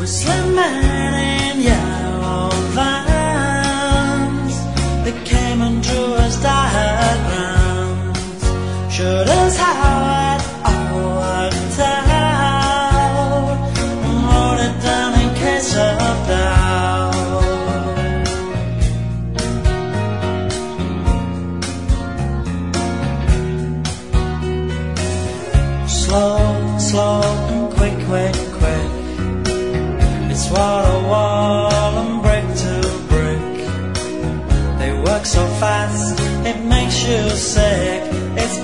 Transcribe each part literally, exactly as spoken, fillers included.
Slim man in yellow vans that came and drew us diagrams, showed us how it all worked out, and wrote it down in case of doubt. Slow, slow and quick, quick, quick, it's wall to wall and brick to brick. They work so fast, it makes you sick. It's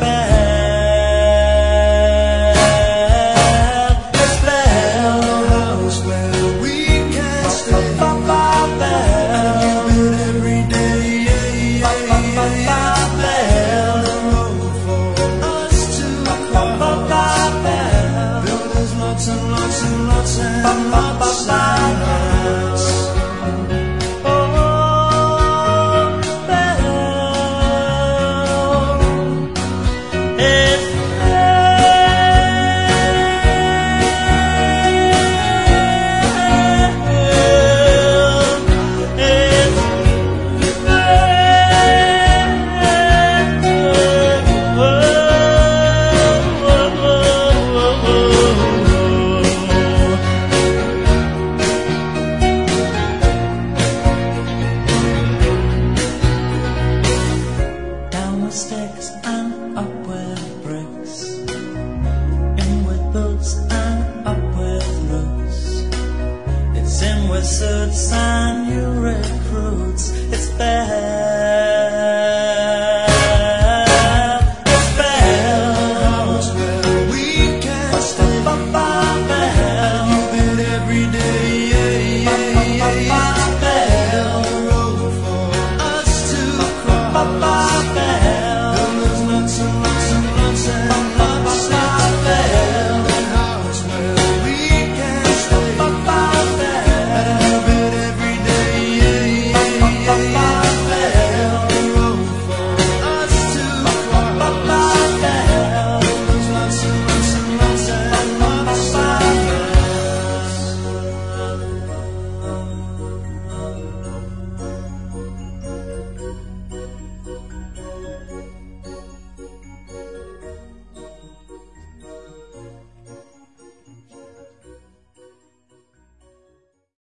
bad, it's bad. The house where we can stay. And you build every day. It's bad. The road for us to cross. Builders lots and lots and lots and lots. Sticks and up with bricks, in with boots and up with roots. It's in with suits and new recruits.